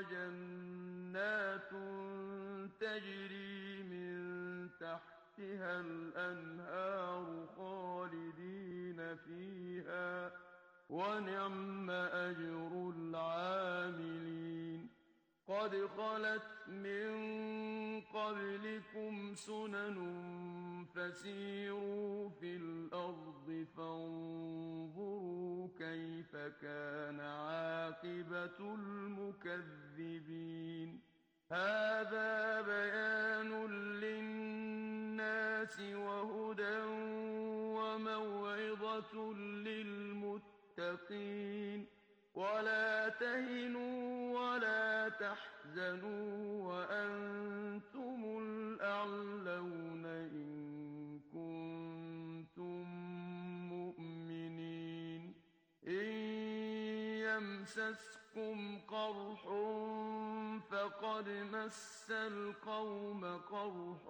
وجنات تجري من تحتها الأنهار خالدين فيها ونعم أجر العاملين قد خلت من قبلكم سنن فسيروا في الأرض فانظروا كيف كان عاقبة المكذبين هذا بيان للناس وهدى وموعظة للمتقين ولا تهنوا ولا تحزنوا وأنتم الأعلون إن كنتم مؤمنين إن يمسسكم قرح فقد مس القوم قرح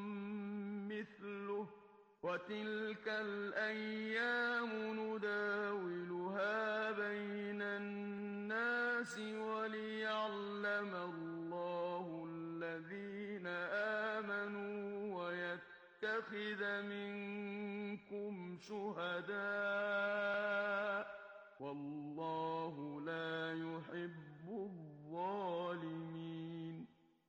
مثله وتلك الأيام نداولها بين الناس وليعلم الله الذين آمنوا ويتخذ منكم شهداء والله لا يحب الظالمين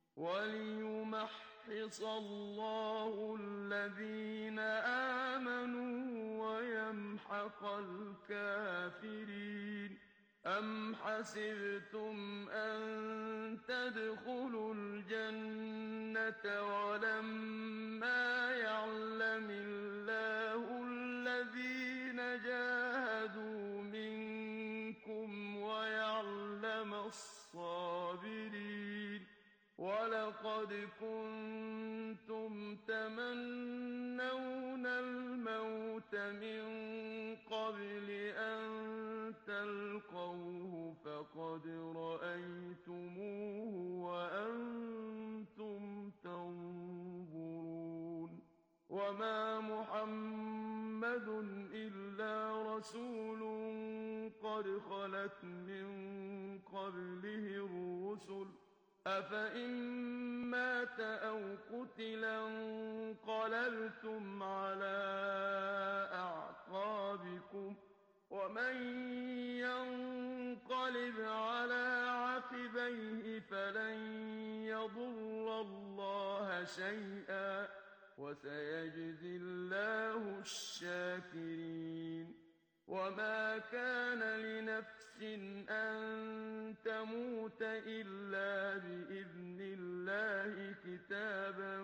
وليمحص الله الذين آمنوا ويمحق الكافرين أم حسبتم أن تدخلوا الجنة ولما يعلم الله الذين جاهدوا منكم ويعلم الصابرين ولقد كنتم تمنون الموت من قبل أن تلقوه فقد رأيتموه وأنتم تنظرون وما محمد إلا رسول قد خلت من قبله الرسل أفإن مات أو قتلا انقلبتم على أعقابكم ومن ينقلب على عقبيه فلن يضر الله شيئا وسيجزي الله الشاكرين وما كان لنفس أن تموت إلا بإذن الله كتابا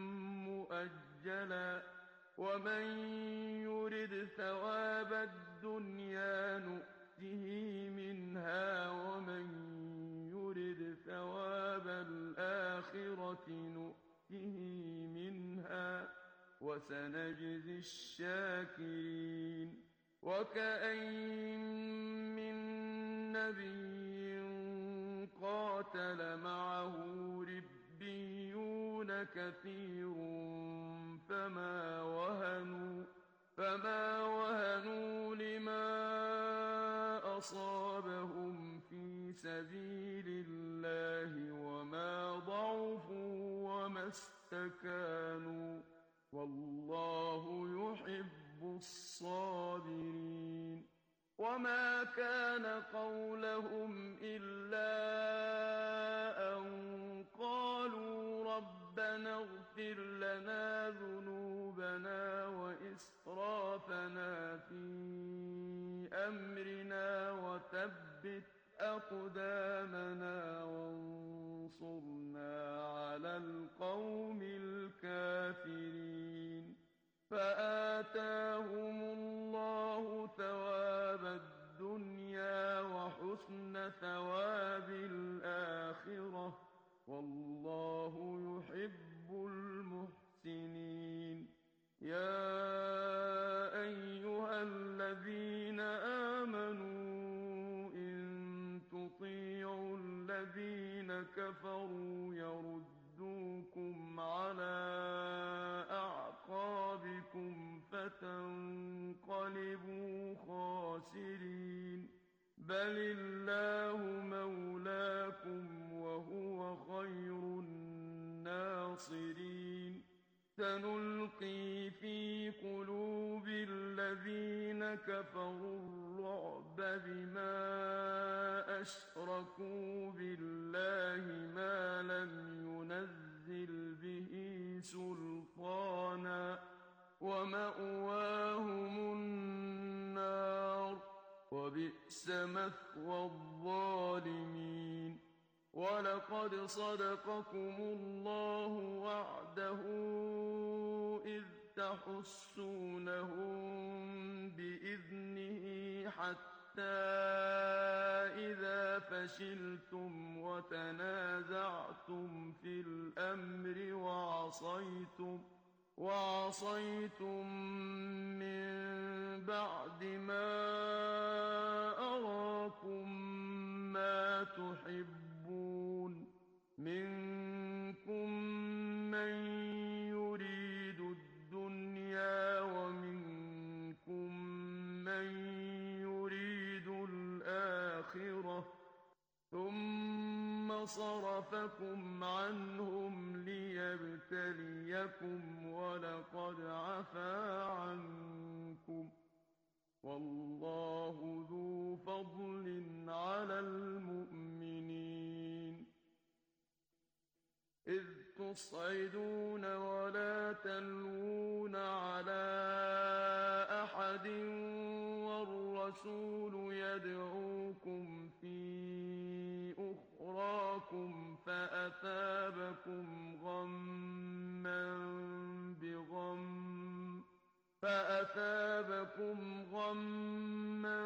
مؤجلا ومن يرد ثواب الدنيا نؤته منها ومن يرد ثواب الآخرة نؤته منها وسنجزي الشاكرين وكأين من نبي قاتل معه ربيون كثير فما وهنوا لما أصابهم في سبيل الله وما ضعفوا وما استكانوا والله يحب الصابرين وما كان قولهم إلا أن قالوا ربنا اغفر لنا ذنوبنا وإسرافنا في أمرنا وثبت أقدامنا وانصرنا على القوم الكافرين فآتاهم الله ثواب الدنيا وحسن ثواب الآخرة والله يحب المحسنين يا أيها الذين آمنوا إن تطيعوا الذين كفروا يردوكم على أعقابكم فتنقلبوا خاسرين بل الله مولاكم وهو خير الناصرين سنلقي في قلوب الذين كفروا الرعب بما أشركوا بالله ما لم ينزل به سلطانا ومأواهم النار وبئس مثوى الظالمين ولقد صدقكم الله وعده إذ تحسونهم بإذنه حتى إذا فشلتم وتنازعتم في الأمر وعصيتم من بعد ما أراكم ما تحبون منكم من يريد الدنيا ومنكم من يريد الآخرة ثم صرفكم عنهم ليبتليكم ولقد عفا عنكم والله ذو فضل على المؤمنين إذ تصعدون ولا تلوون على أحد والرسول يدعوكم في أخراكم فأثابكم غما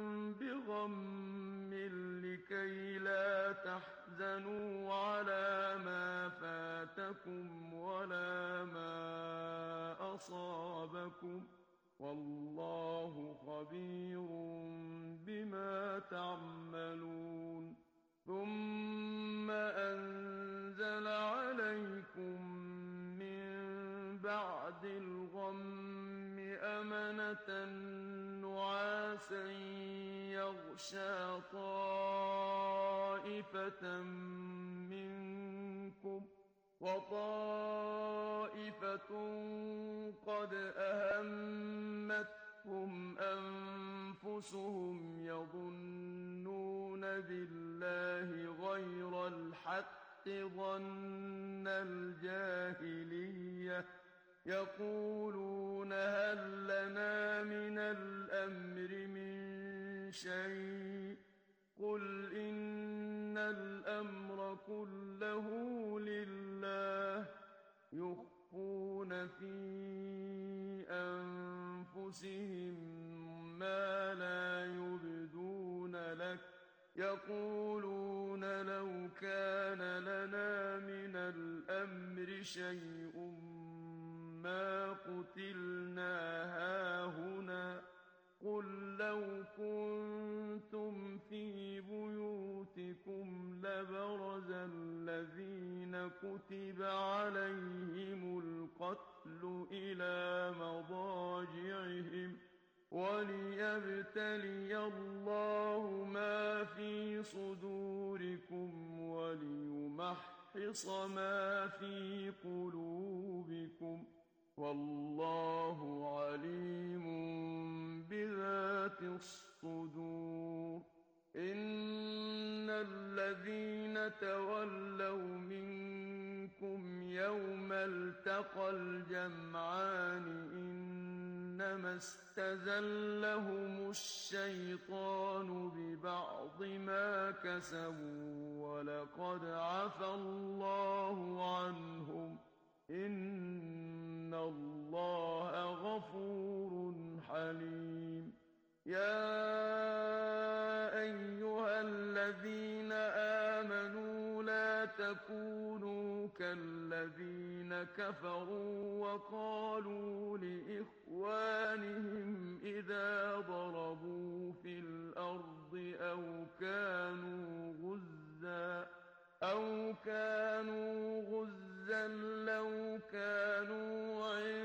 بغم لكي لا تحزنوا على ما فاتكم ولا ما أصابكم والله خبير بما تعملون ثم أنزل عليكم من بعد الغم أمنة نعاسا يغشى طائفة منكم وطائفة قد أهمتهم أنفسهم يظنون بالله غير الحق ظن الجاهلية يقولون هل لنا من الأمر من شيء قل إن الأمر كله لله يخفون في أنفسهم ما لا يبدون لك يقولون لو كان لنا من الأمر شيء ما قتلنا هاهنا قل لو كنتم في بيوتكم لبرز الذين كتب عليهم القتل إلى مضاجعهم وليبتلي الله ما في صدوركم وليمحص ما في قلوبكم والله عليم بذات الصدور إن الذين تولوا منكم يوم التقى الجمعان إنما استزلهم الشيطان ببعض ما كسبوا ولقد عفى الله عنهم إن الله غفور حليم يا أيها الذين آمنوا لا تكونوا كالذين كفروا وقالوا لإخوانهم إذا ضربوا في الأرض أو كانوا غزا لو كانوا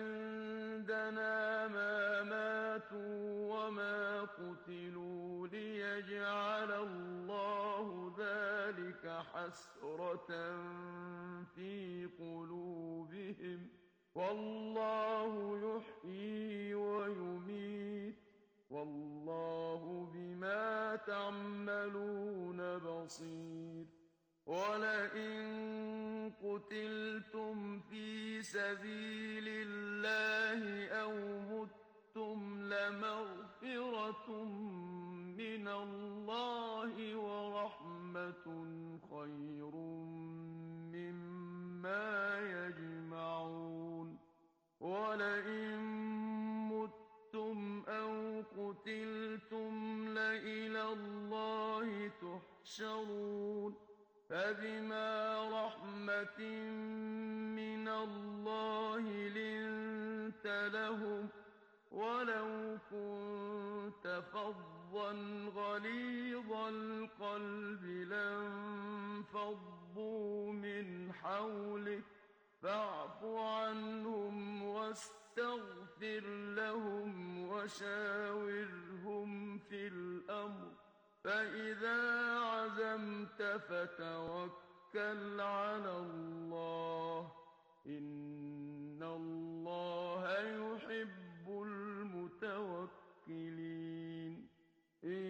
عندنا ما ماتوا وما قتلوا ليجعل الله اللَّهُ ذَلِكَ حَسْرَةً فِي قُلُوبِهِمْ ۗ وَاللَّهُ يُحْيِي وَيُمِيتُ ۗ وَاللَّهُ بِمَا تَعْمَلُونَ بَصِيرٌ وَلَئِن قُتِلْتُمْ فِي سَبِيلِ اللَّهِ أَوْ مُتُّمْ لَمَغْفِرَةٌ مِّنَ اللَّهِ وَرَحْمَةٌ خَيْرٌ مِّمَّا يَجْمَعُونَ وَلَئِن مُّتُّمْ أَوْ قُتِلْتُمْ لَإِلَى اللَّهِ تُحْشَرُونَ فَبِمَا رَحْمَةٍ مِّنَ اللَّهِ لِنتَ لَهُمْ ۖ وَلَوْ كُنتَ فَظًّا غَلِيظَ الْقَلْبِ لَانفَضُّوا مِنْ حَوْلِكَ فَاعْفُ عَنْهُمْ وَاسْتَغْفِرْ لَهُمْ وَشَاوِرْهُمْ فِي الْأَمْرِ ۖ فَإِذَا عَزَمْتَ فَتَوَكَّلْ عَلَى اللَّهِ ۚ إِنَّ اللَّهَ يُحِبُّ الْمُتَوَكِّلِينَ إِن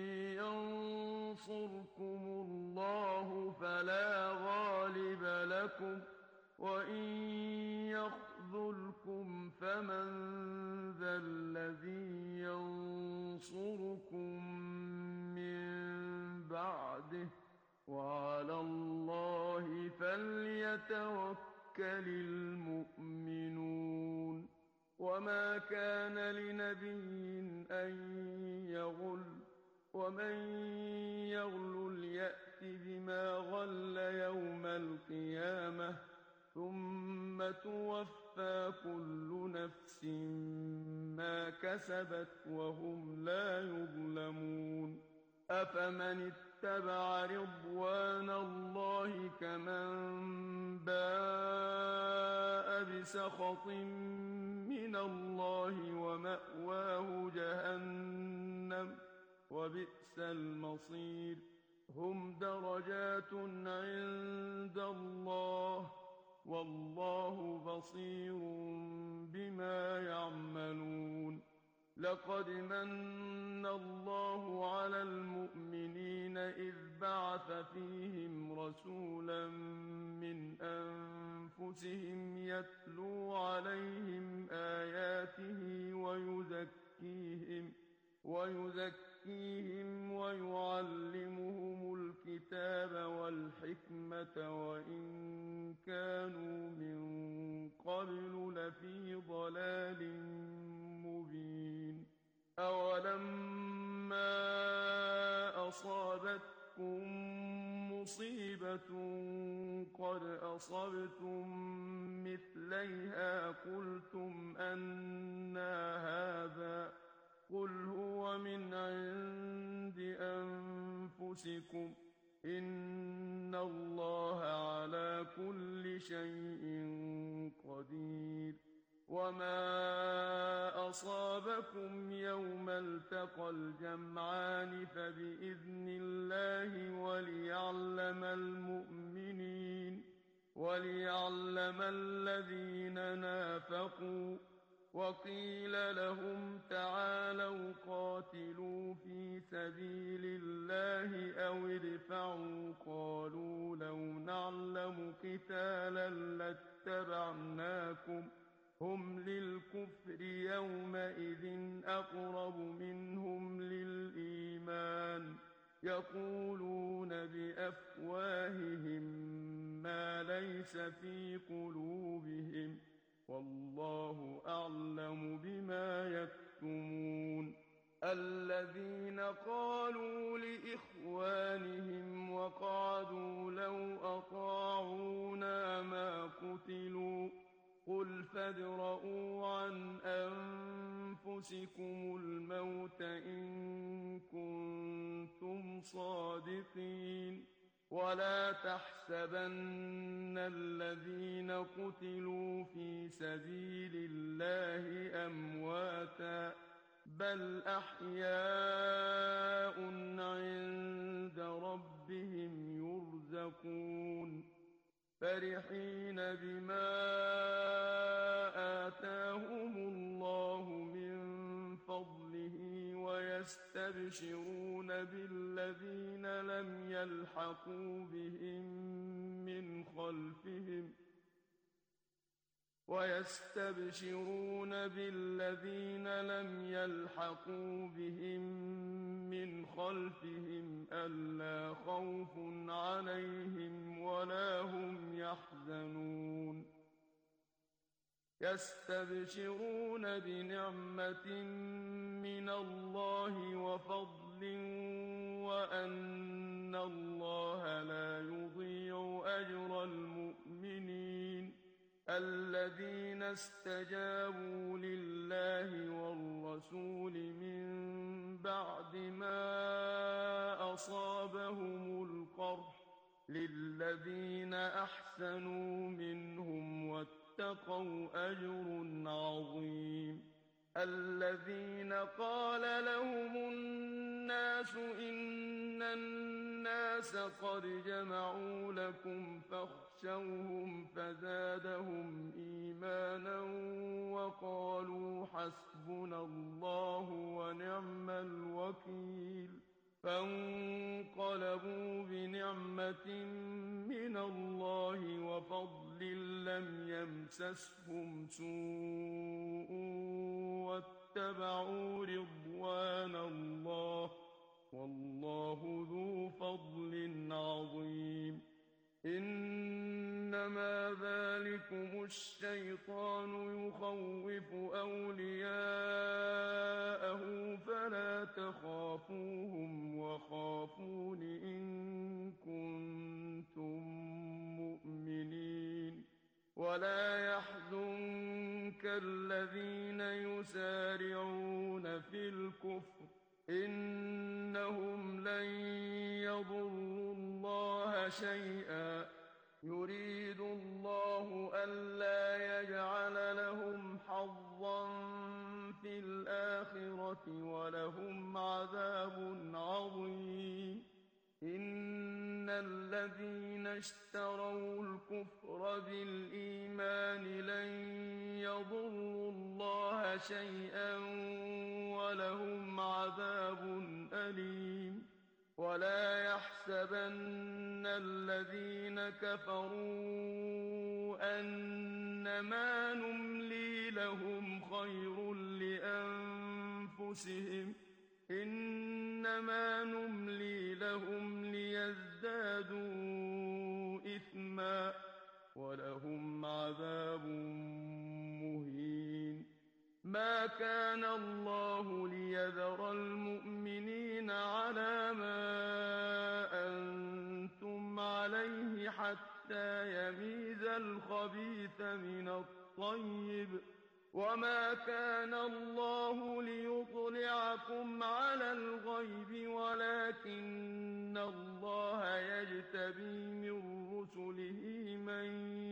يَنصُرْكُمُ اللَّهُ فَلَا غَالِبَ لَكُمْ ۖ وَإِن يَخْذُلْكُمْ فَمَن ذَا الَّذِي يَنصُرُكُم مِّن بَعْدِهِ ۗ وَعَلَى اللَّهِ فَلْيَتَوَكَّلِ الْمُؤْمِنُونَ وَمَا كَانَ لِنَبِيٍّ أَن يَغُلَّ ۚ وَمَن يَغْلُلْ يَأْتِ بِمَا غَلَّ يَوْمَ الْقِيَامَةِ ۚ ثُمَّ تُوَفَّىٰ كُلُّ نَفْسٍ مَّا كَسَبَتْ وَهُمْ لَا يُظْلَمُونَ أَفَمَنِ اتَّبَعَ رِضْوَانَ اللَّهِ كَمَن بَاءَ بِسَخَطٍ مِّنَ اللَّهِ وَمَأْوَاهُ جَهَنَّمُ ۚ وَبِئْسَ الْمَصِيرُ هُمْ دَرَجَاتٌ عِندَ اللَّهِ ۗ وَاللَّهُ بَصِيرٌ بِمَا يَعْمَلُونَ لَقَدْ مَنَّ اللَّهُ عَلَى الْمُؤْمِنِينَ إِذْ بَعَثَ فِيهِمْ رَسُولًا مِّنْ أَنفُسِهِمْ يَتْلُو عَلَيْهِمْ آيَاتِهِ وَيُزَكِّيهِمْ وَيُعَلِّمُهُمُ الْكِتَابَ وَالْحِكْمَةَ وَإِن كَانُوا مِن قَبْلُ لَفِي ضَلَالٍ مُّبِينٍ أَوَلَمَّا أَصَابَتْكُم مُّصِيبَةٌ قَدْ أَصَبْتُم مِّثْلَيْهَا قُلْتُمْ أَنَّىٰ هَٰذَا ۖ قُلْ هُوَ مِنْ عِندِ أَنفُسِكُمْ ۗ إِنَّ اللَّهَ عَلَىٰ كُلِّ شَيْءٍ قَدِيرٌ وَمَا أَصَابَكُمْ يَوْمَ الْتَقَى الْجَمْعَانِ فَبِإِذْنِ اللَّهِ وَلِيَعْلَمَ الَّذِينَ نَافَقُوا ۚ وَقِيلَ لَهُمْ تَعَالَوْا قَاتِلُوا فِي سَبِيلِ اللَّهِ أَوِ ادْفَعُوا ۖ قَالُوا لَوْ نَعْلَمُ قِتَالًا لَّاتَّبَعْنَاكُمْ ۗ هُمْ لِلْكُفْرِ يَوْمَئِذٍ أَقْرَبُ مِنْهُمْ لِلْإِيمَانِ ۚ يَقُولُونَ بِأَفْوَاهِهِم مَّا لَيْسَ فِي قُلُوبِهِمْ ۗ وَاللَّهُ أَعْلَمُ بِمَا يَكْتُمُونَ الَّذِينَ قَالُوا لِإِخْوَانِهِمْ وَقَعَدُوا لَوْ أَطَاعُونَا مَا قُتِلُوا ۗ قُلْ فَادْرَءُوا عَنْ أَنفُسِكُمُ الْمَوْتَ إِن كُنتُمْ صَادِقِينَ وَلَا تَحْسَبَنَّ الَّذِينَ قُتِلُوا فِي سَبِيلِ اللَّهِ أَمْوَاتًا ۚ بَلْ أَحْيَاءٌ عِندَ رَبِّهِمْ فرحين بما آتاهم الله من فضله ويستبشرون بالذين لم يلحقوا بهم من خلفهم ألا خوف عليهم ولا هم يحزنون يستبشرون بنعمة من الله وفضل وأن الله لا يضيع أجر المؤمنين الذين استجابوا لله والرسول من بعد ما أصابهم القرح للذين أحسنوا منهم واتقوا أجر عظيم الذين قال لهم الناس إن الناس قد جمعوا لكم فاخشوهم فزادهم إيمانا وقالوا حسبنا الله ونعم الوكيل فانقلبوا بنعمة من الله وفضل لم يمسسهم سوء واتبعوا رضوان الله والله ذو فضل عظيم إنما ذلكم الشيطان يخوف أولياءه فلا تخافوهم وخافون إن كنتم مؤمنين ولا يحزنك الذين يسارعون في الكفر إنهم لن يضروا الله شيئا يريد الله ألا يجعل لهم حظا في الآخرة ولهم عذاب عظيم إن الذين اشتروا الكفر بالإيمان لن يضروا الله شيئا ولهم عذاب أليم ولا يحسبن الذين كفروا أنما نملي لهم خير لأنفسهم إنما نملي لهم ليزدادوا إثما ولهم عذاب مهين ما كان الله ليذر المؤمنين على ما أنتم عليه حتى يميز الخبيث من الطيب وما كان الله ليطلعكم على الغيب ولكن الله يجتبي من رسله من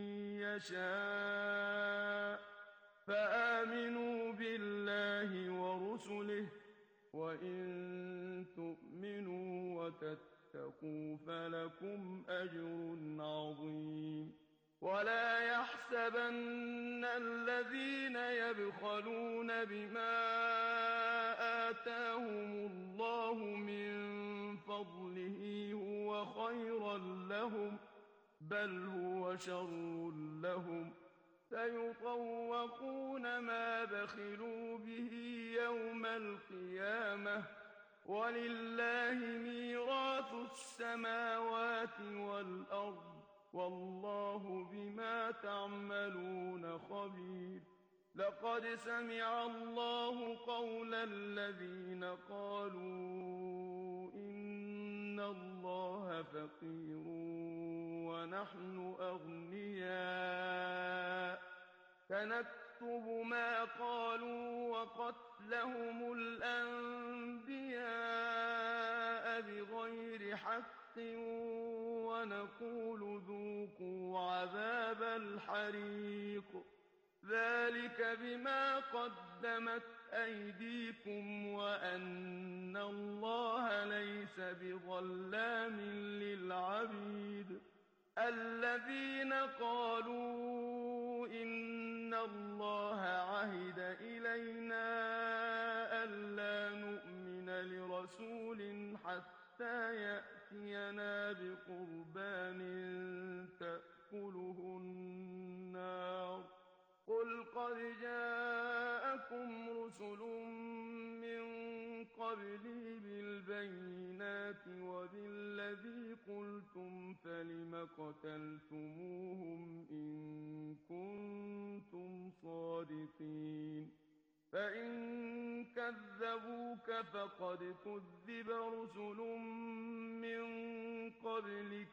يشاء فآمنوا بالله ورسله وإن تؤمنوا وتتقوا فلكم أجر عظيم ولا يحسبن الذين يبخلون بما آتاهم الله من فضله هو خيرا لهم بل هو شر لهم سيطوقون ما بخلوا به يوم القيامة ولله ميراث السماوات والأرض والله بما تعملون خبير لقد سمع الله قول الذين قالوا إن الله فقير ونحن أغنياء سنكتب ما قالوا وقتلهم الأنبياء بغير حق ونقول ذوقوا عذاب الحريق ذلك بما قدمت أيديكم وأن الله ليس بظلام للعبيد الذين قالوا إن الله عهد إلينا ألا نؤمن لرسول حتى يأتينا بقربان تأكله النار قل قد جاءكم رسل من قبلي بالبينات وبالذي قلتم فلم قتلتموهم إن كنتم صادقين فإن كذبوك فقد كذب رسل من قبلك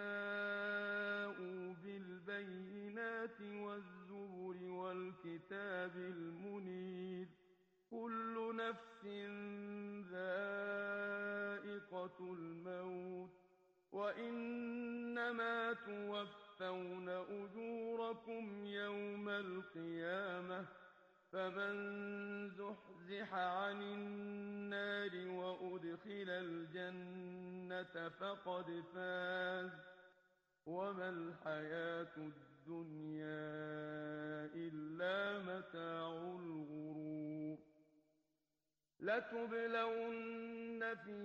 جاءوا بالبينات والزبر والكتاب المنير كل نفس ذائقة الموت وإنما توفون أجوركم يوم القيامة فمن زحزح عن النار وأدخل الجنة فقد فاز وما الحياة الدنيا إلا متاع الغرور لتبلون في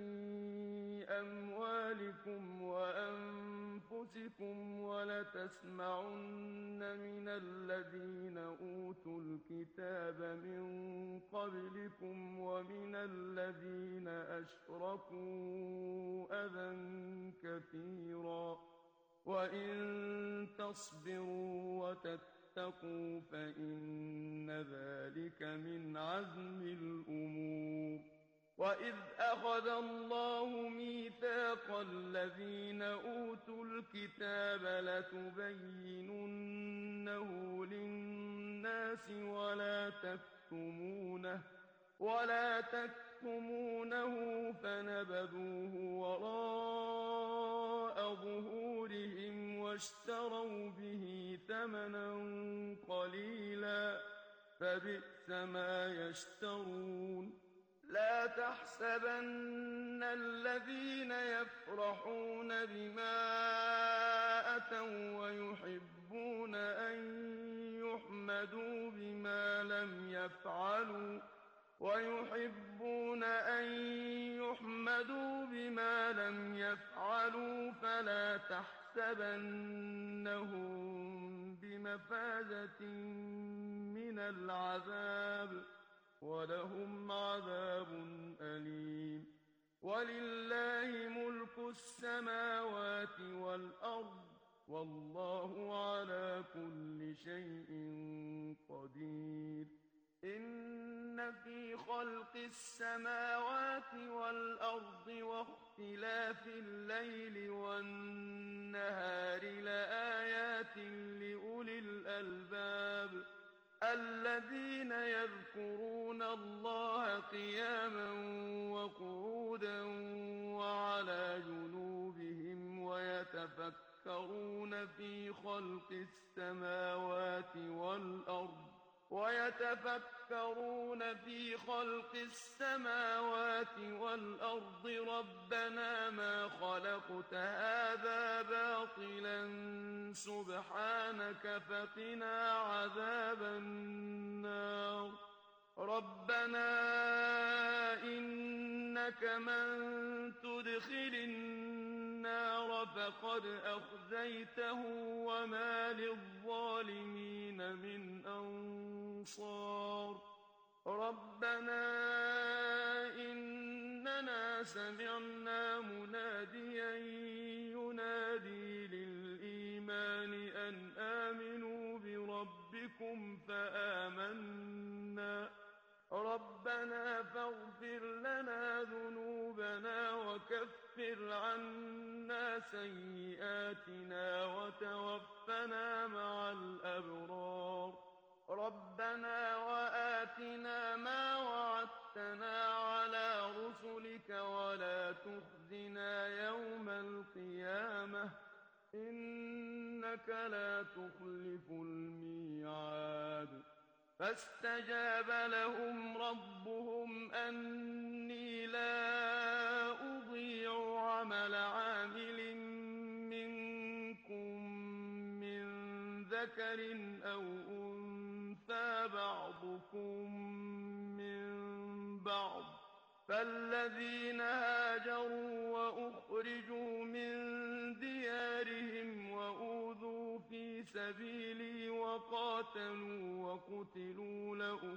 أموالكم وأنفسكم ولتسمعن من الذين أوتوا الكتاب من قبلكم ومن الذين أشركوا أذى كثيرا وإن تصبروا وتتقوا فإن ذلك من عزم الأمور وإذ أخذ الله ميثاق الذين أوتوا الكتاب لتبيننه للناس ولا تكتمونه فنبذوه وراء ظهورهم واشتروا به ثمنا قليلا فبئس ما يشترون لا تحسبن الذين يفرحون بما أتوا ويحبون أن يحمدوا بما لم يفعلوا فلا تحسبنهم بمفازة من العذاب ولهم عذاب أليم ولله ملك السماوات والأرض والله على كل شيء قدير إن في خلق السماوات والأرض واختلاف الليل والنهار لآيات لأولي الألباب الذين يذكرون الله قياما وقعودا وعلى جنوبهم ويتفكرون في خلق السماوات والأرض ربنا ما خلقت هذا باطلا سبحانك فقنا عذاب النار ربنا إنك من تدخل النار فقد أخزيته وما للظالمين من أنصار ربنا إننا سمعنا مناديا ينادي للإيمان أن آمنوا بربكم فآمنا ربنا فاغفر لنا ذنوبنا وكفر عنا سيئاتنا وتوفنا مع الأبرار ربنا وآتنا ما وعدتنا على رسلك ولا تخزنا يوم القيامة إنك لا تخلف الميعاد فاستجاب لهم ربهم أني لا أضيع عمل عامل منكم ذكر أو أنثى بعضكم من بعض، فالذين هاجروا وأخرجوا من ديارهم وأوذوا في سبيلي وقاتلوا وقتلوا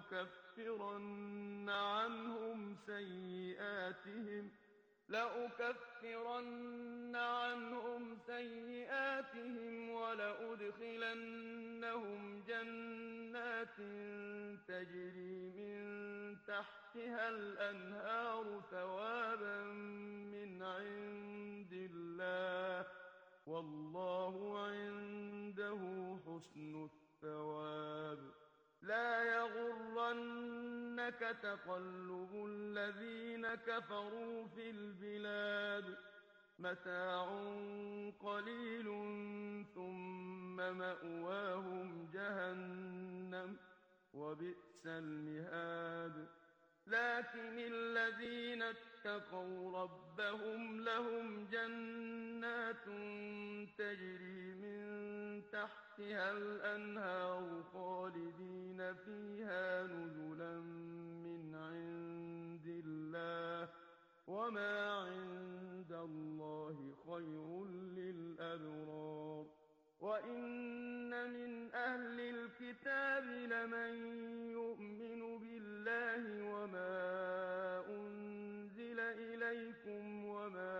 لأكفرن عنهم سيئاتهم ولأدخلنهم جنات تجري من تحتها الأنهار ثوابا من عند الله، والله عنده حسن الثواب. لا يغرنك تقلب الذين كفروا في البلاد، متاع قليل ثم مأواهم جهنم وبئس المهاد. لكن الذين اتقوا ربهم لهم جنات تجري من تحتها الأنهار خالدين فيها نزلا من عند الله، وما عند الله خير للأبرار. وإن من أهل الكتاب لمن يؤمن بالله وما أنزل إليكم وما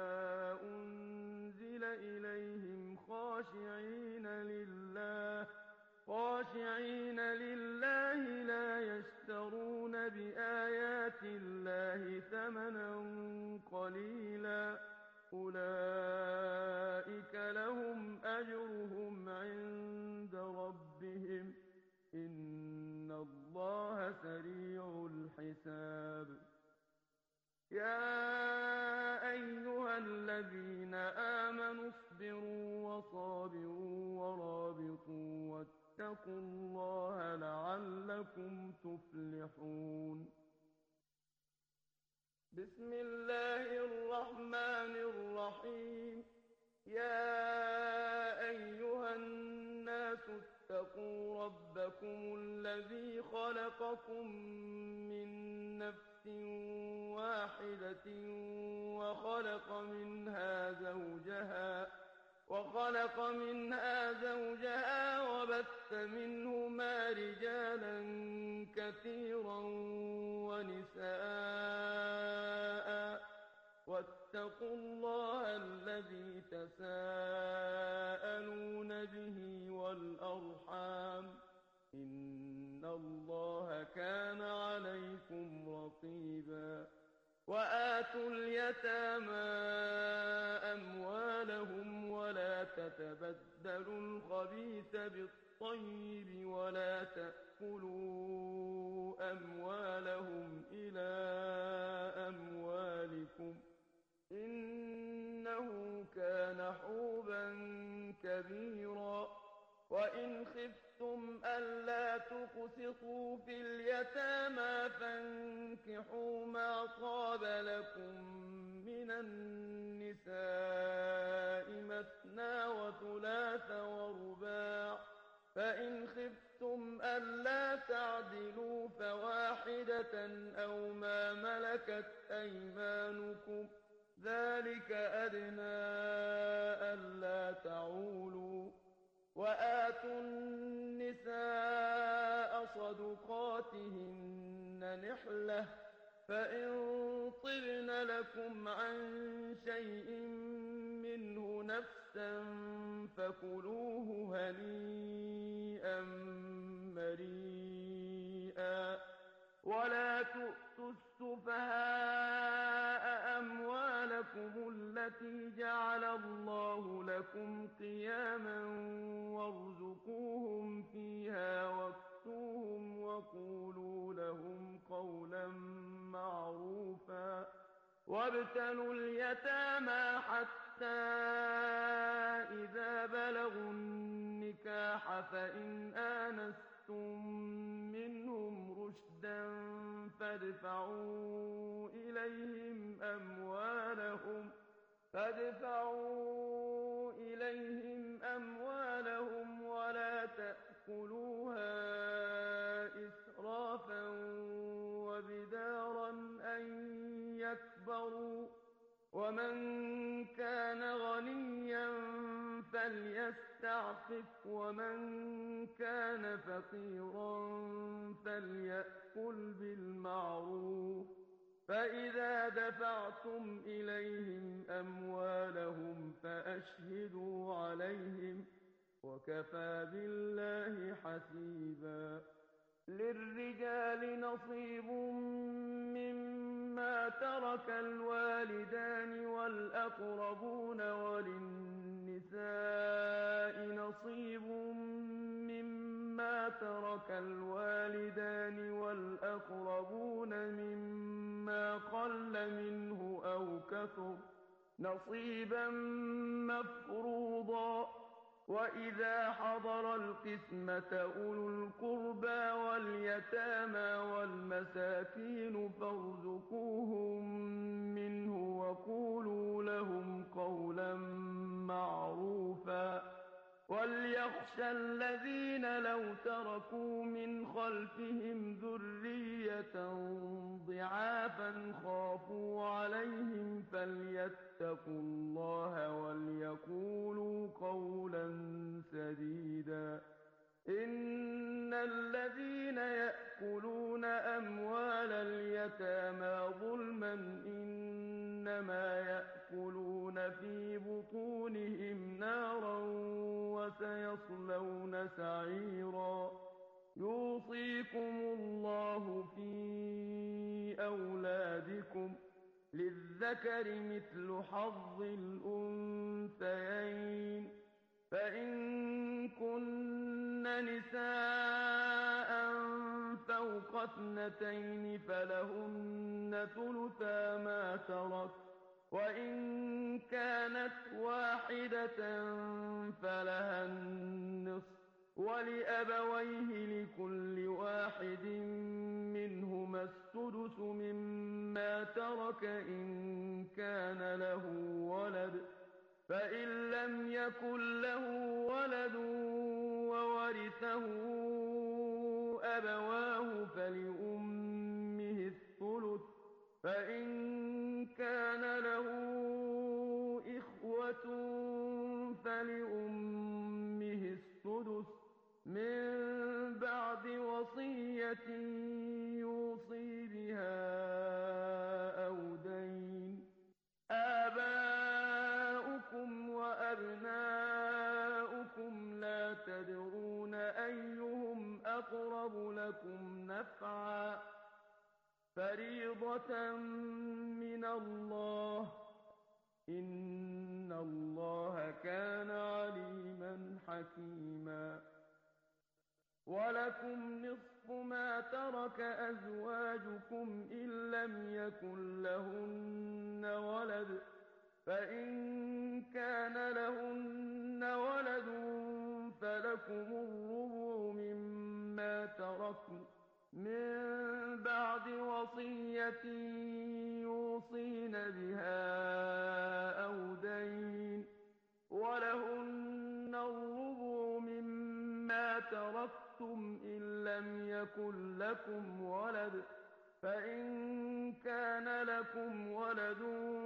أنزل إليهم خاشعين لله لا يشترون بآيات الله ثمنا قليلا، أولئك لهم أجرهم عند ربهم، إن الله سريع الحساب. يا أيها الذين آمنوا اصبروا وصابروا ورابطوا واتقوا الله لعلكم تفلحون. بسم الله الرحمن الرحيم. يا أيها الناس اتقوا ربكم الذي خلقكم من نفس واحدة وخلق منها زوجها وبث منهما رجالا كثيرا ونساء، واتقوا الله الذي تساءلون به والأرحام، إن الله كان عليكم رقيبا. وآتوا اليتامى أموالهم ولا تتبدلوا الخبيث بالطيب ولا تأكلوا أموالهم إلى أموالكم، إنه كان حوبا كبيرا. وإن خفتم ألا تقسطوا في اليتامى فانكحوا ما طاب لكم من النساء مثنى وثلاث ورباع، فإن خفتم ألا تعدلوا فواحدة أو ما ملكت أيمانكم، ذلك أدنى ألا تعولوا. وآتوا النساء صدقاتهن نحلة، فإن طبن لكم عن شيء منه نفسا فكلوه هنيئا مريئا. ولا تؤتوا السفهاء أموالكم التي جعل الله لكم قياما وارزقوهم فيها واكسوهم وقولوا لهم قولا معروفا. وابتلوا اليتامى حتى إذا بلغوا النكاح فإن آنستم منهم رشدا فادفعوا إليهم أموالهم ولا تأكلوها إسرافا وبدارا أن يكبروا ومن كان غنيا فليستعفف ومن كان فقيرا فليأكل بالمعروف فإذا دفعتم إليهم أموالهم فأشهدوا عليهم وكفى بالله حسيبا للرجال نصيب مما ترك الوالدان والأقربون وللنساء نصيب مما ترك الوالدان والأقربون مما قل منه أو كثر نصيبا مفروضا وإذا حضر القسمة أولو القربى واليتامى والمساكين فارزقوهم منه وقولوا لهم قولا معروفا وليخشى الذين لو تركوا من خلفهم ذرية ضعافا خافوا عليهم فليتقوا الله وليقولوا قولا سديدا إن الذين يأكلون أموال اليتامى ظلما إنما يأكلون في بطونهم نارا وسيصلون سعيرا يوصيكم الله في أولادكم للذكر مثل حظ الأنثيين فإن كن نساء فوق اثنتين فلهن ثلثا ما ترك وإن كانت واحدة فلها النصف ولأبويه لكل واحد منهما السدس مما ترك إن كان له ولد فإن لم يكن له ولد وورثه أبواه فلأمه الثلث فإن كان له إخوة فلأمه السدس من بعد وصية يوصي بها أو دين آباؤكم وأبناؤكم لا تدرون أيهم أقرب لكم نفعا فريضة من الله إن الله كان عليما حكيما ولكم نصف ما ترك أزواجكم إن لم يكن لهن ولد فإن كان لهن ولد فلكم الربع مما تركن من بعد وصية يوصين بها أو دين ولهن الربع مما تركتم إن لم يكن لكم ولد فإن كان لكم ولد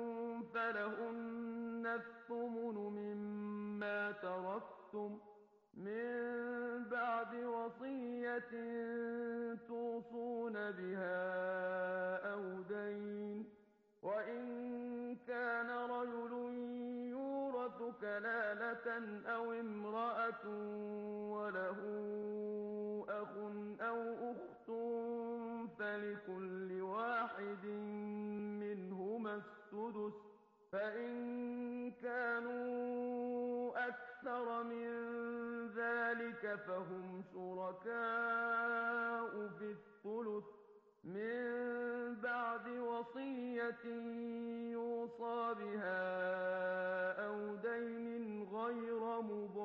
فلهن الثمن مما تركتم من بعد وصية توصون بها أو دين وإن كان رجل يورث كلالة أو امرأة وله أخ أو أخت فلكل واحد منهما السدس فإن كانوا أكثر من ذلك فهم شركاء في الثلث من بعد وصية يوصى بها أو دين غير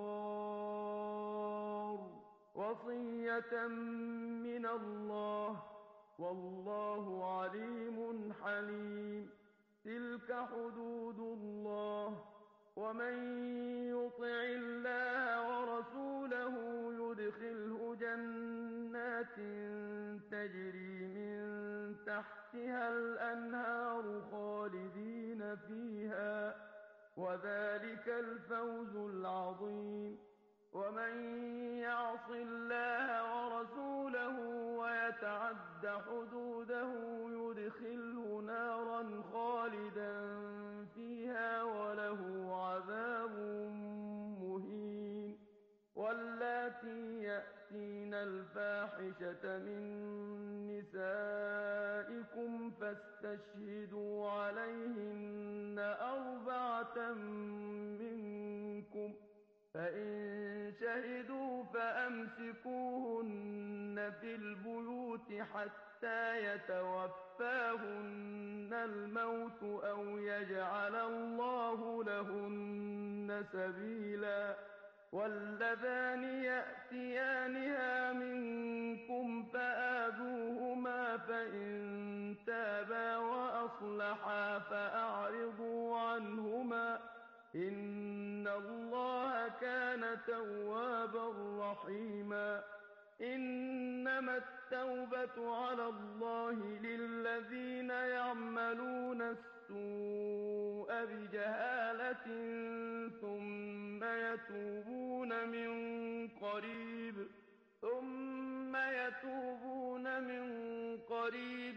مضار وصية من الله والله عليم حليم تلك حدود الله ومن يطع الله ورسوله وذلك الفوز العظيم. ومن يعص الله ورسوله ويتعد حدوده يدخله نارا خالدا فيها وله عذاب مهين. واللاتي يأتين الفاحشة من نسائكم فاستشهدوا عليهن 4 منكم، فإن شهدوا فأمسكوهن في البيوت حتى يتوفاهن الموت أو يجعل الله لهن سبيلا. واللذان يأتيانها منكم فآذوهما، فإن تابا وأصلحا فأعرضوا عنهما، إن الله كان توابا رحيما. إنما التوبة على الله للذين يعملون السوء بجهالة ثم يتوبون من قريب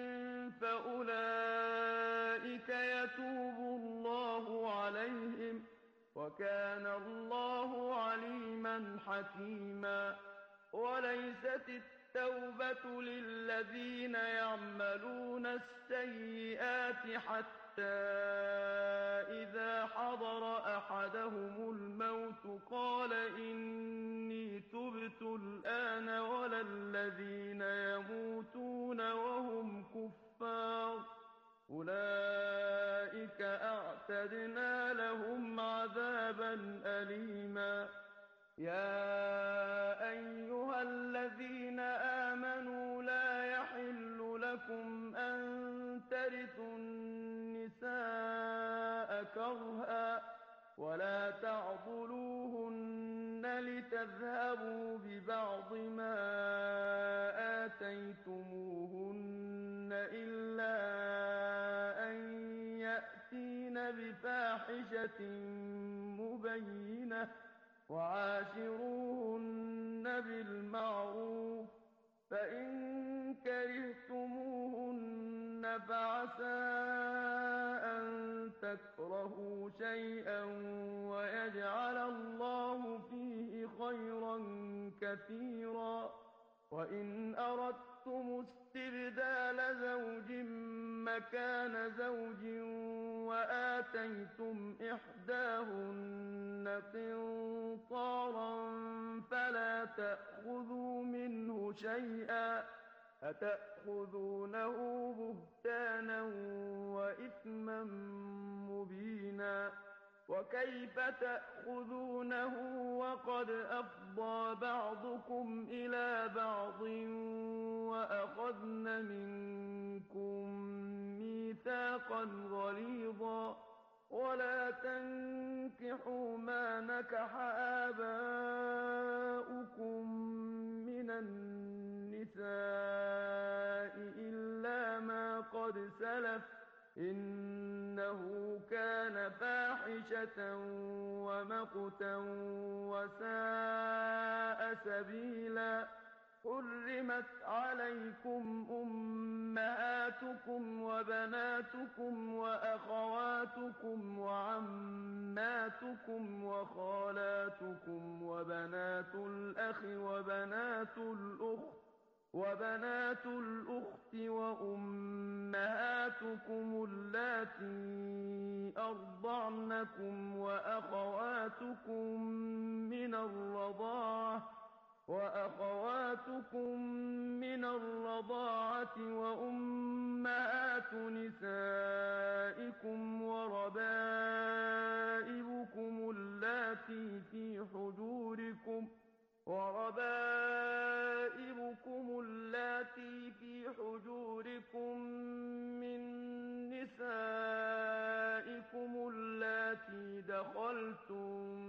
فأولئك يتوب الله عليهم، وكان الله عليما حكيما. وليست التوبة للذين يعملون السيئات حتى إذا حضر أحدهم الموت قال إني تبت الآن، ولا الذين يموتون وهم كفار، أولئك أعتدنا لهم عذابا أليما. يا أيها الذين آمنوا لا يحل لكم أن ترثوا النساء كرها ولا تعضلوهن لتذهبوا ببعض ما آتيتموهن إلا أن يأتين بفاحشة مبينة، وعاشروهن بالمعروف. فإن كرهتموهن فعسى أن تكرهوا شيئا ويجعل الله فيه خيرا كثيرا. وإن أردتم استبدال زوج مكان زوج وآتيتم إحداهن قنطارا فلا تأخذوا منه شيئا، أتأخذونه بهتانا وإثما مبينا. وكيف تأخذونه وقد أفضى بعضكم إلى بعض وأخذن منكم ميثاقا غليظا. ولا تنكحوا ما نكح آباؤكم من النساء إلا ما قد سلف، إنه كان فاحشة ومقتا وساء سبيلا. حرمت عليكم أمهاتكم وبناتكم وأخواتكم وعماتكم وخالاتكم وبنات الأخ وبنات الأخت وأمهاتكم اللاتي أرضعنكم وأخواتكم من الرضاعة وأمهات نسائكم وربائبكم اللاتي في حجوركم من نسائكم اللاتي دخلتم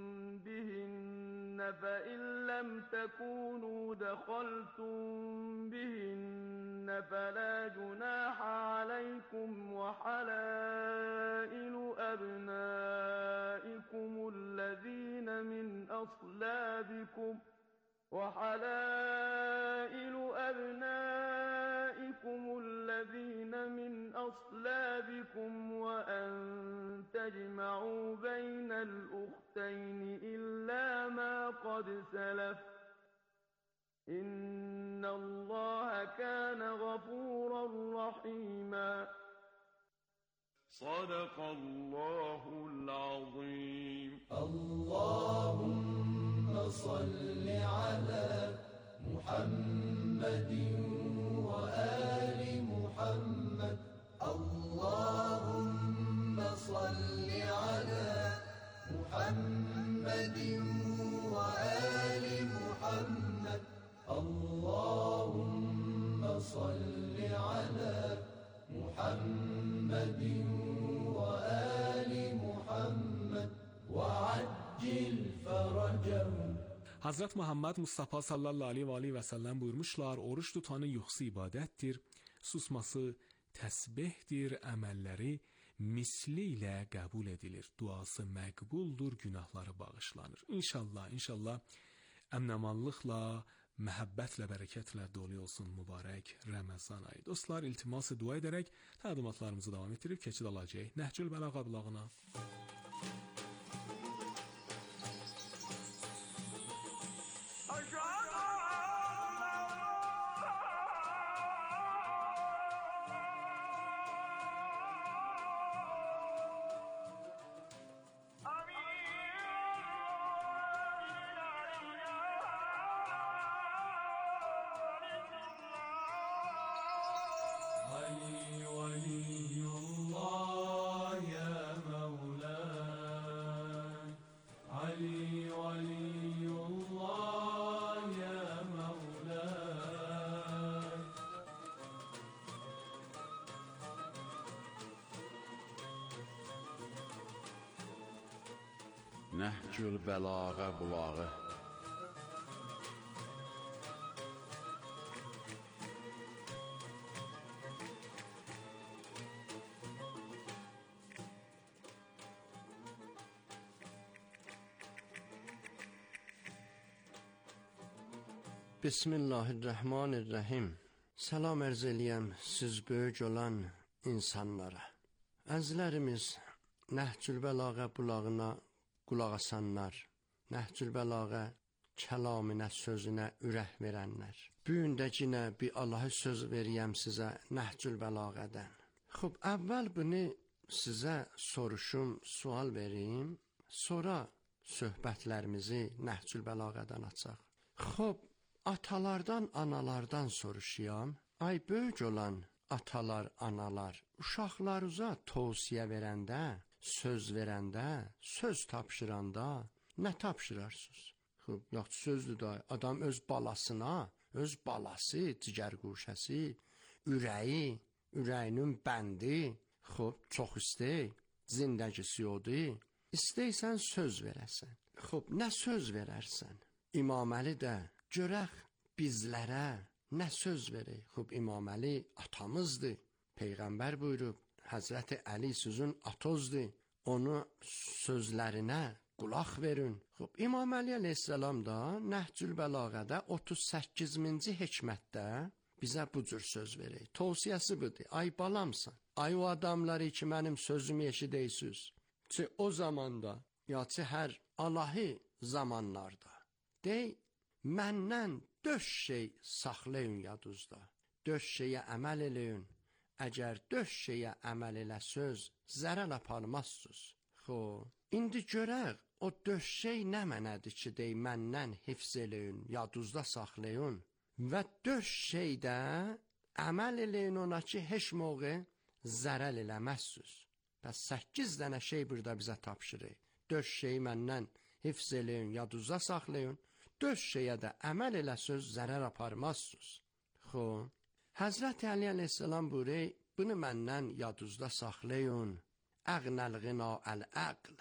بهن، فإن لم تكونوا دخلتم بهن فلا جناح عليكم، وحلائل أبنائكم أصلابكم وحلائل أبنائكم الذين من أصلابكم وأن تجمعوا بين الأختين إلا ما قد سلف إن الله كان غفورا رحيما صدق الله العظيم. اللهم صل على محمد وآل محمد. اللهم صل على محمد وآل محمد. اللهم صل على محمد وآل محمد وعجل فرجهم. Hazret Muhammed Mustafa sallallahu aleyhi və səlləm buyurmuşlar, oruç tutanı yuxusu ibadətdir, susması təsbihdir, əməlləri misli ilə qəbul edilir, duası məqbuldur, günahları bağışlanır. İnşallah əmnəmanlıqla, məhəbbətlə, bərəkətlə dolu olsun mübarək Ramazan ayı. Dostlar, iltiması dua edərək təqdimatlarımızı davam etdirib keçid alacağıq Nəhcül Bəlağa blağına. علي ولي الله يا مولاي. علي ولي الله يا مولاي. Nəhcül Bəlağa bulağı. Bismillahirrahmanirrahim. Salam ərz eləyəm siz böyük olan insanlara. Əzlərimiz Nəhcül Bəlağa bulağına qulaq asanlar, Nəhcül Bəlağa kəlaminə, sözünə ürək verənlər. Bu gün də yenə bir Allah'a söz veriyəm sizə Nəhcül Bəlağədən. Xub, əvvəl bunu sizə soruşum, sual vereyim, sonra söhbətlərimizi Nəhcül Bəlağədən açaq. Xub, atalardan, analardan soruşuyam. Ay böyük olan atalar, analar, uşaqlarınıza tövsiyə verəndə, söz verəndə, söz tapşıranda nə tapşırarsınız? Xub, yaxşı sözdür da, adam öz balasına, öz balası, cigərquşəsi, ürəyinin bəndi, xub, çox istək, zindəgisi odur, istəysən söz verəsən. Xub, nə söz verərsən? İmam Əli də görək bizlərə nə söz verək? Xub, İmam Əli atamızdır. Peyğəmbər buyurub, Həzrəti Əli sizin atozdur. Onu sözlərinə qulaq verin. Xub, İmam Əli əleyhissalam da Nəhcül Bəlağədə 38-ci hikmətdə bizə bu cür söz verək. Tövsiyəsi budur. Ay balamsan, ay o adamları ki mənim sözümü eşidəysiniz. Ki o zamanda, ya ki hər alahi zamanlarda dey, məndən 4 şey saxlayın yadınızda. 4 şeyə əməl eləyin. Əgər 4 şeyə əməl eləsəz, zərər aparmazsınız. Xo, indi görək o 4 şey nə mənədir ki, dey məndən hifz eləyin, yadınızda saxlayın. Və 4 şeydə əməl eləyin ona ki, heç moğə zərər eləməzsiniz. Bəs 8 dənə şey burada bizə tapşırır. 4 şeyi məndən hifz eləyin, yadınızda saxlayın. 4 şeyə də əməl eləsəz, zərər aparmazsınız. Xo, Həzrəti Əli əleyhissalam buyuruyor, bunu məndən yadınızda saxlayın. Əqnəl qina əl-əql.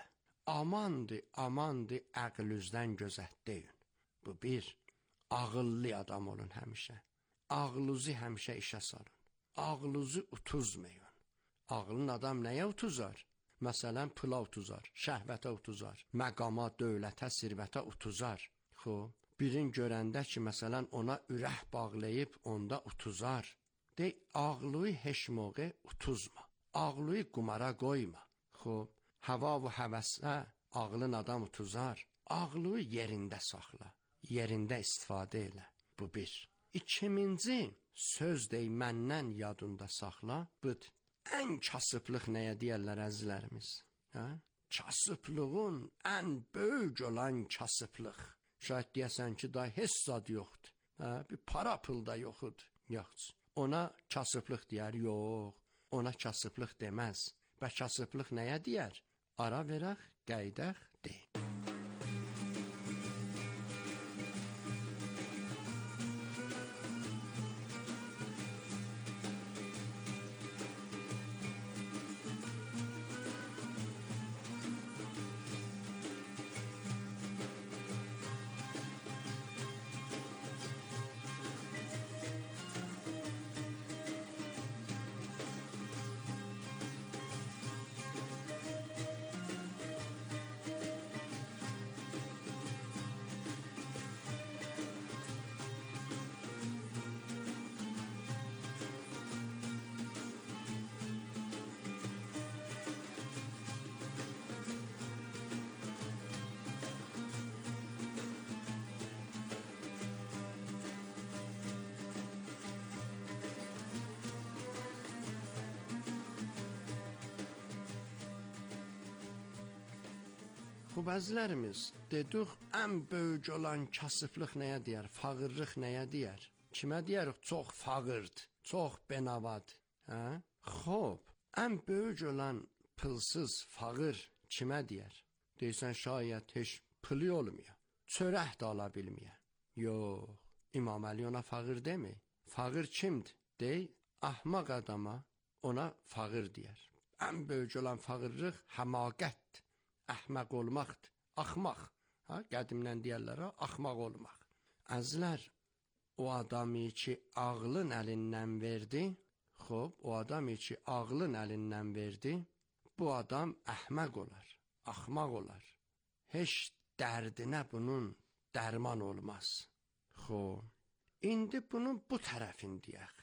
Amandı, əqlünüzdən gözətləyin. Bu bir, ağıllı adam olun həmişə. Ağlınızı həmişə işə salın. Ağlınızı utuzmayın. Ağlın adam nəyə utuzar? Məsələn, pula utuzar, şəhvətə utuzar, məqama, dövlətə, sirvətə utuzar. Xoş, birin görəndə ki, məsələn, ona ürək bağlayıb, onda utuzar. Dey, ağlıyı heç moqə utuzma. Ağlıyı qumara qoyma. Xoş, hava və həvəsə ağlın adam utuzar. Ağlıyı yerində saxla, yerində istifadə elə. Bu bir. İkinci, söz dey məndən yadında saxla. Büt, ən kasıblıq nəyə deyərlər əzizlərimiz? Kasıblığın ən böyük olan kasıblıq. Şayət deyəsən ki, da heç zad yoxdur. Bir para pulda yoxdur. Yox. Ona kasıblıq deyər, yox. Ona kasıblıq deməz. Və kasıblıq nəyə deyər? Ara verək, qəydək, deyil. Xub əzizlərimiz, dedik, ən böyük olan kasıblıq nəyə deyər? Fağırlıq nəyə deyər? Kimə deyərik? Çox fağırdır, çox benavad. Xub, ən böyük olan pulsuz fağır kimə deyər? Deyirsən, şayət heç puli olmuyor, çörək də ala bilmiyor. Yox, İmam Əli ona fağır demir. Fağır kimdir? Dey, ahmaq adama ona fağır deyər. Ən böyük olan fağırlıq həmaqətdir. Əhmək olmaqdır, axmaq. Qədimdən deyərlər, axmaq olmaq. Əzlər, o adamı ki, ağlın əlindən verdi, xub, o adamı ki, ağlın əlindən verdi, bu adam əhmək olar, axmaq olar. Heç dərdinə bunun dərman olmaz. Xub, indi bunun bu tərəfini deyək.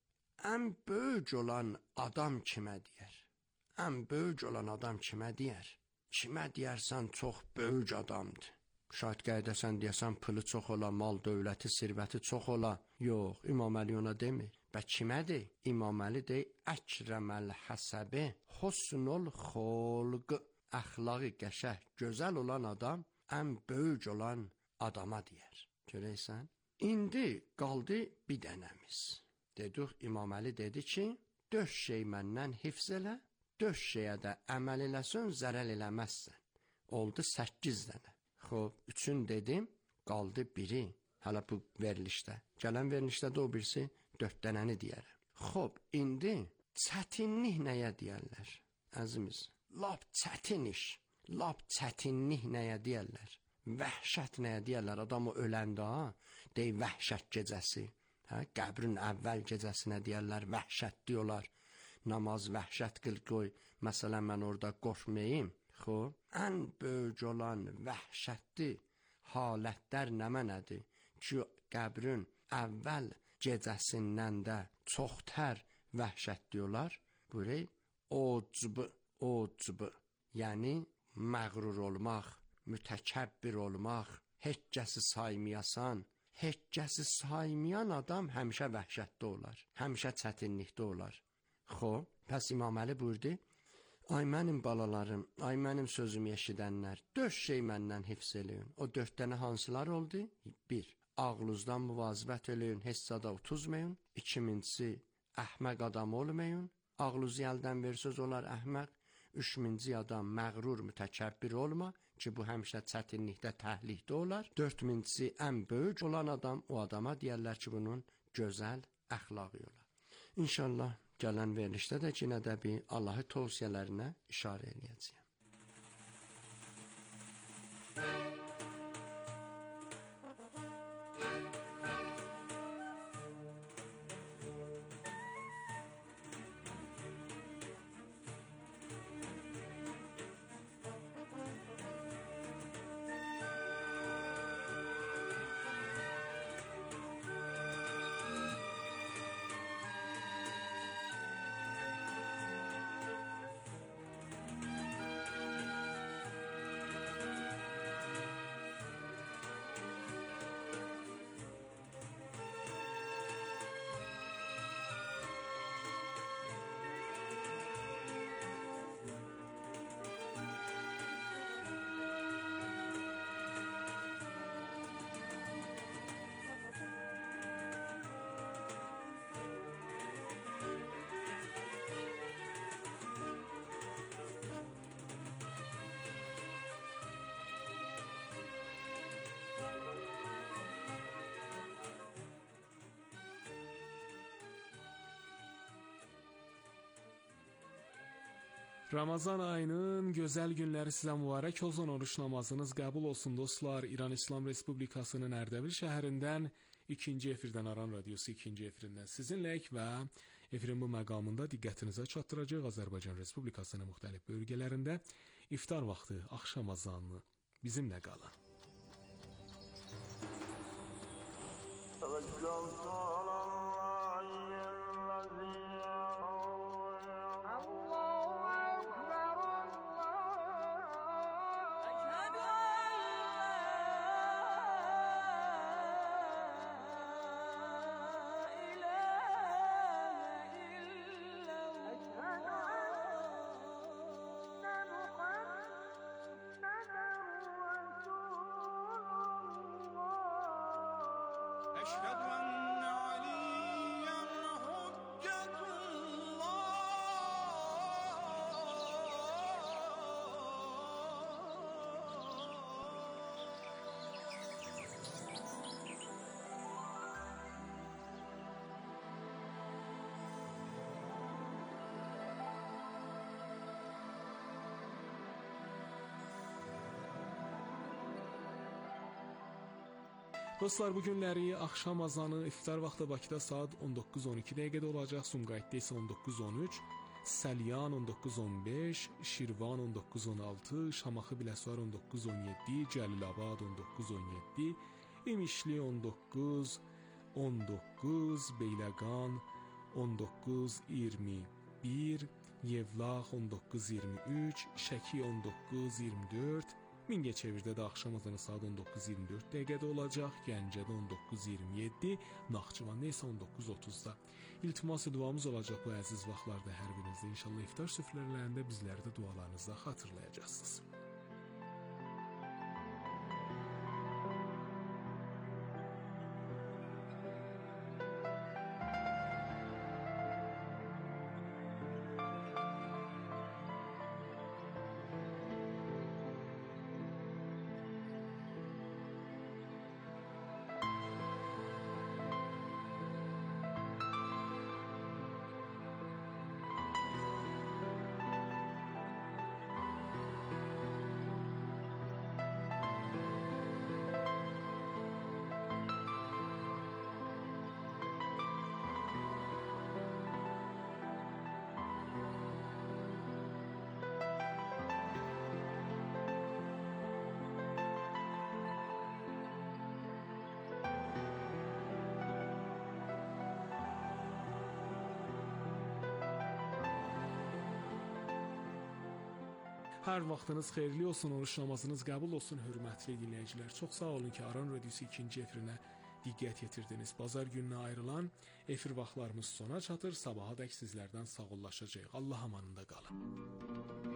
Ən böyük olan adam kimə deyər? Ən böyük olan adam kimə deyər? Kimə deyərsən çox böyük adamdır. Şayət qəydəsən deyəsən pulu çox ola, mal, dövləti, sirvəti çox ola. Yox, İmam Əli ona demir. Və kimədir? İmam Əli deyir, əkrəməl həsəbi, husnul xolq, əxlaqı qəşəh, gözəl olan adam, ən böyük olan adama deyər. Görəysən? İndi qaldı bir dənəmiz. Dedik, İmam Əli dedi ki, 4 şey məndən hifz elə, 4 şeyə də əməl eləsən, zərəl eləməzsən. Oldu 8 dənə. Xoş, 3-ün dedim, qaldı biri. Hələ bu verilişdə. Gələn verilişdə də o birisi 4 dənəni deyərəm. Xoş, indi çətinlik nəyə deyərlər? Əzimiz, lap çətin iş, lap çətinlik nəyə deyərlər? Vəhşət nəyə deyərlər? Adam o öləndə, deyir vəhşət gecəsi. Qəbrin əvvəl gecəsinə deyərlər, vəhşət deyirlər. Namaz vəhşət qıl qoy, məsələn, mən orada qorxmayayım. Xoş, ən böyük olan vəhşətli halətlər nədir? Ki, qəbrin əvvəl gecəsindən də çoxtər vəhşət deyirlər. Burayı, ocb, yəni məğrur olmaq, mütəkəbbir olmaq, heccəsi saymayasan, heccəsi saymayan adam həmişə vəhşətdə olar, həmişə çətinlikdə olar. Xoş, pəs İmam Əli buyurdu, ay mənim balalarım, ay mənim sözümü eşidənlər, 4 şey məndən hifz eləyin. O 4 dənə hansılar oldu? 1. Ağlınızdan müvazibət eləyin, heç zada utuzmayın. 2-incisi, əhmək adam olmayın. Ağlınızı əldən versəz olar əhmək. 3-cü adam məğrur, mütəkəbbir olma ki, bu həmişə çətinlikdə, təhlikdə olar. 4-cüsü ən böyük olan adam, o adama deyərlər ki, bunun gözəl əxlaqı olar. İnşallah gələn verilişdə də yenə də bir Allahı tövsiyələrinə işarə eləyəcəyəm. Ramazan ayının gözəl günləri sizə mübarək olsun. Oruç namazınız qəbul olsun dostlar. İran İslam Respublikasının Ərdəbil şəhərindən ikinci efirdən Aran Radiosu ikinci efirindən sizinləyik və efirin bu məqamında diqqətinizə çatdıracaq Azərbaycan Respublikasının müxtəlif bölgələrində iftar vaxtı, axşam azanını bizimlə qalın. Dostlar, bu günləri axşam azanı iftar vaxtı Bakıda saat 19:12 dəqiqədə olacaq. Sumqayıtda isə 19:13, Səlyan 19:15, Şirvan 19:16, Şamaxı Biləsuvar 19:17, Cəlilabad 19:17, İmişli 19:19, Beyləqan 19:21, Yevlax 19:23, Şəki 19:24, Mingəçevirdə də axşam azanı saat 19:24 dəqiqədə olacaq. Gəncədə 19:27, Naxçıvanda isə 19:30-da. İltimas-ı duamız olacaq bu əziz vaxtlarda hər birinizdə. İnşallah iftar süfrələrində bizləri də dualarınızla xatırlayacaqsınız. Hər vaxtınız xeyirli olsun, oruç namazınız qəbul olsun, hörmətli dinləyicilər. Çox sağ olun ki, Aran Radiosu ikinci efirinə diqqət yetirdiniz. Bazar gününə ayrılan efir vaxtlarımız sona çatır. Sabahadək sizlərdən sağollaşacağıq. Allah amanında qalın.